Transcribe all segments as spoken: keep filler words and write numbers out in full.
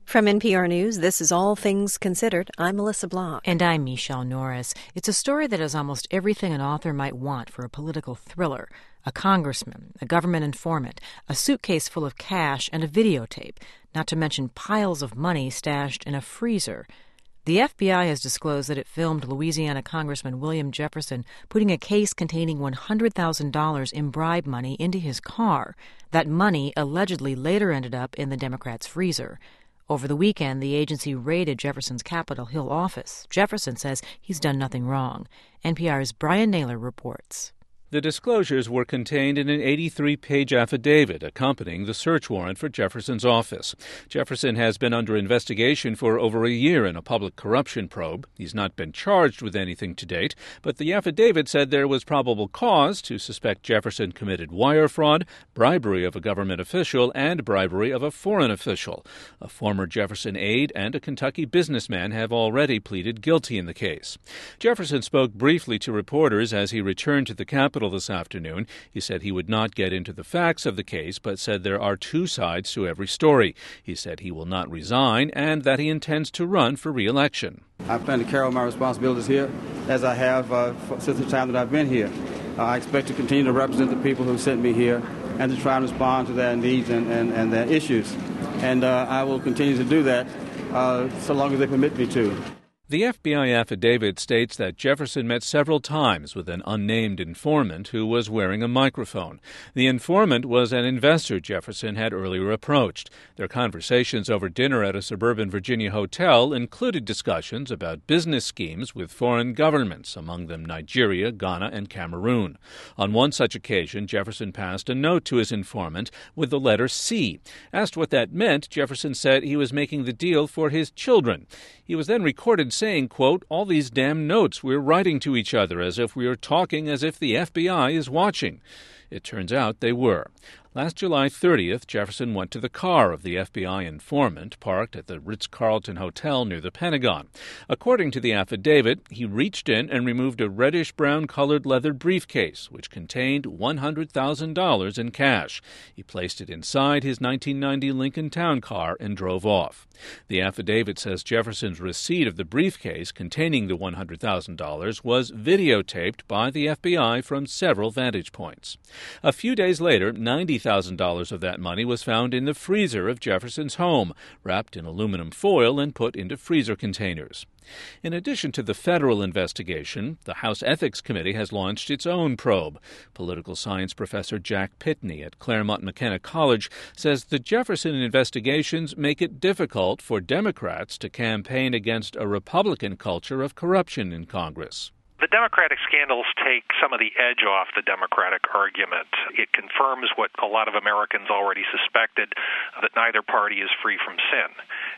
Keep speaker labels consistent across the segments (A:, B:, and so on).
A: From N P R News, this is All Things Considered. I'm Melissa Block.
B: And I'm Michelle Norris. It's a story that has almost everything an author might want for a political thriller. A congressman, a government informant, a suitcase full of cash, and a videotape, not to mention piles of money stashed in a freezer. The F B I has disclosed that it filmed Louisiana Congressman William Jefferson putting a case containing one hundred thousand dollars in bribe money into his car. That money allegedly later ended up in the Democrats' freezer. Over the weekend, the agency raided Jefferson's Capitol Hill office. Jefferson says he's done nothing wrong. N P R's Brian Naylor reports.
C: The disclosures were contained in an eighty-three page affidavit accompanying the search warrant for Jefferson's office. Jefferson has been under investigation for over a year in a public corruption probe. He's not been charged with anything to date, but the affidavit said there was probable cause to suspect Jefferson committed wire fraud, bribery of a government official, and bribery of a foreign official. A former Jefferson aide and a Kentucky businessman have already pleaded guilty in the case. Jefferson spoke briefly to reporters as he returned to the Capitol this afternoon. He said he would not get into the facts of the case, but said there are two sides to every story. He said he will not resign and that he intends to run for re-election.
D: I plan to carry out my responsibilities here as I have uh, since the time that I've been here. Uh, I expect to continue to represent the people who sent me here and to try and respond to their needs and, and, and their issues. And uh, I will continue to do that uh, so long as they permit me to.
C: The F B I affidavit states that Jefferson met several times with an unnamed informant who was wearing a microphone. The informant was an investor Jefferson had earlier approached. Their conversations over dinner at a suburban Virginia hotel included discussions about business schemes with foreign governments, among them Nigeria, Ghana, and Cameroon. On one such occasion, Jefferson passed a note to his informant with the letter C. Asked what that meant, Jefferson said he was making the deal for his children. He was then recorded saying, quote, "All these damn notes we're writing to each other as if we are talking as if the F B I is watching." It turns out they were. Last July thirtieth, Jefferson went to the car of the F B I informant parked at the Ritz-Carlton Hotel near the Pentagon. According to the affidavit, he reached in and removed a reddish-brown colored leather briefcase, which contained one hundred thousand dollars in cash. He placed it inside his nineteen ninety Lincoln Town Car and drove off. The affidavit says Jefferson's receipt of the briefcase containing the one hundred thousand dollars was videotaped by the F B I from several vantage points. A few days later, ninety thousand dollars of that money was found in the freezer of Jefferson's home, wrapped in aluminum foil and put into freezer containers. In addition to the federal investigation, the House Ethics Committee has launched its own probe. Political science professor Jack Pitney at Claremont McKenna College says the Jefferson investigations make it difficult for Democrats to campaign against a Republican culture of corruption in Congress.
E: The Democratic scandals take some of the edge off the Democratic argument. It confirms what a lot of Americans already suspected, that neither party is free from sin.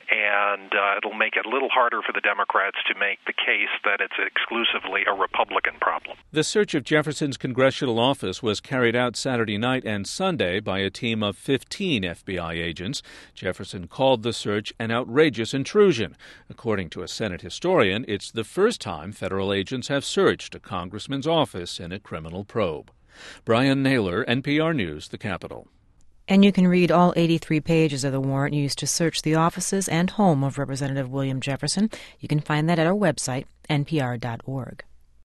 E: And uh, it'll make it a little harder for the Democrats to make the case that it's exclusively a Republican problem.
C: The search of Jefferson's congressional office was carried out Saturday night and Sunday by a team of fifteen F B I agents. Jefferson called the search an outrageous intrusion. According to a Senate historian, it's the first time federal agents have searched a congressman's office in a criminal probe. Brian Naylor, N P R News, the Capitol.
B: And you can read all eighty-three pages of the warrant used to search the offices and home of Representative William Jefferson. You can find that at our website, N P R dot org.